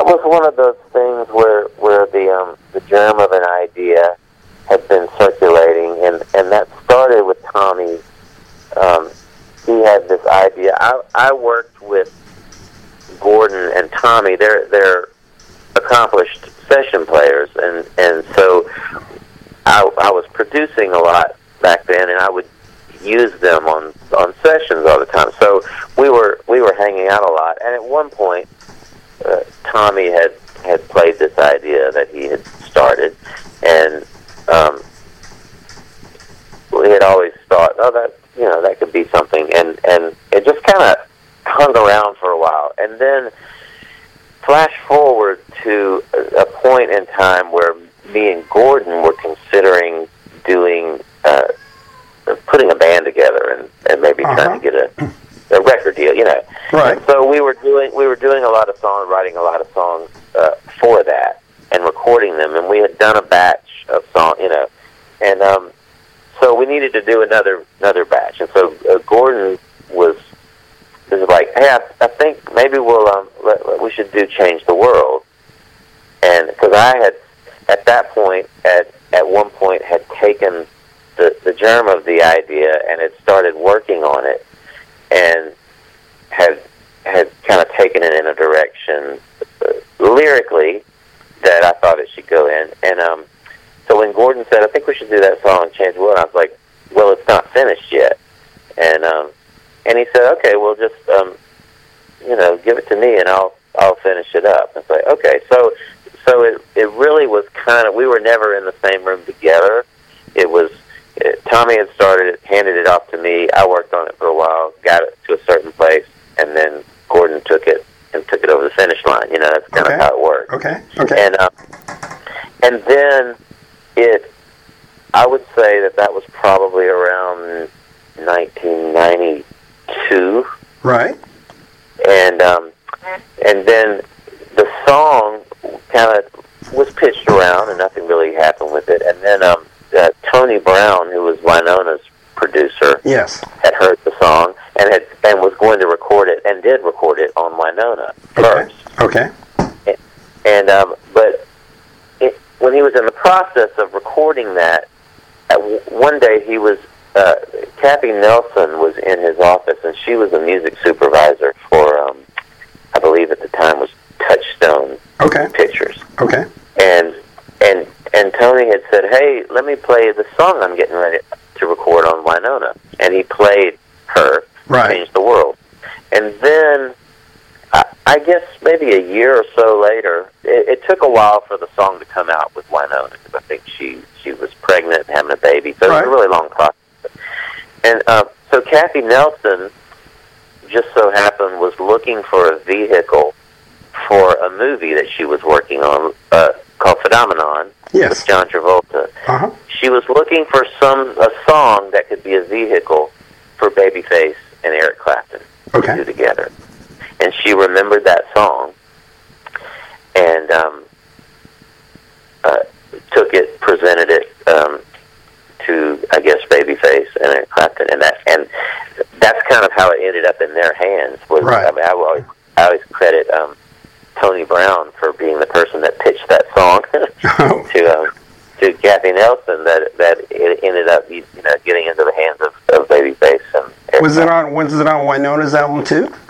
that was one of those things where the germ of an idea had been circulating, and that started with Tommy. He had this idea. I worked with Gordon and Tommy. They're accomplished session players, and so I was producing a lot back then, and I would use them on sessions all the time. So we were hanging out a lot, and at one point, Tommy had played this idea that he had started, and we had always thought, oh, that could be something, and it just kind of hung around for a while, and then flash forward to a point in time where me and Gordon were considering doing putting a band together and maybe trying to get a record deal, Right. And so we were doing a lot of songs, writing a lot of songs for that and recording them, and we had done a batch of songs, and so we needed to do another batch, and so Gordon was like, hey, I think maybe we should do Change the World, and because I had at that point at one point had taken the germ of the idea and had started working on it, and had kind of taken it in a direction lyrically that I thought it should go in, and so when Gordon said, I think we should do that song, Change the World, I was like, well, it's not finished yet, and he said, okay, well, just give it to me and I'll finish it up. It's like, okay, so it really was kind of, we were never in the same room together. It was Tommy had started it, handed it off to me. I worked on it for a while, got it to a certain place, and then Gordon took it over the finish line. That's kind of how it worked. Okay. And then I would say that was probably around 1992. Right. And then the song kind of was pitched around, and nothing really happened with it. And then Tony Brown, who was Winona's producer, yes, had heard the song and was going to record it, and did record it on Winona first. Okay. But when he was in the process of recording that, one day he was. Kathy Nelson was in his office, and she was a music supervisor for, I believe at the time was Touchstone Pictures. Okay. And Tony had said, hey, let me play the song I'm getting ready to record on Winona. And he played her, Change the World. And then, I guess maybe a year or so later, it took a while for the song to come out with Winona, because I think she was pregnant and having a baby, so it was a really long process. And so Kathy Nelson, just so happened, was looking for a vehicle for a movie that she was working on called Phenomenon with John Travolta. Uh-huh. She was looking for a song that could be a vehicle for Babyface and Eric Clapton to do together. And she remembered that song and took it, presented it to, I guess, Babyface and Eric Clapton, and that's kind of how it ended up in their hands. I mean, I always credit Tony Brown for being the person that pitched that song to Kathy Nelson. That it ended up getting into the hands of Babyface and Eric was it on Winona's album too?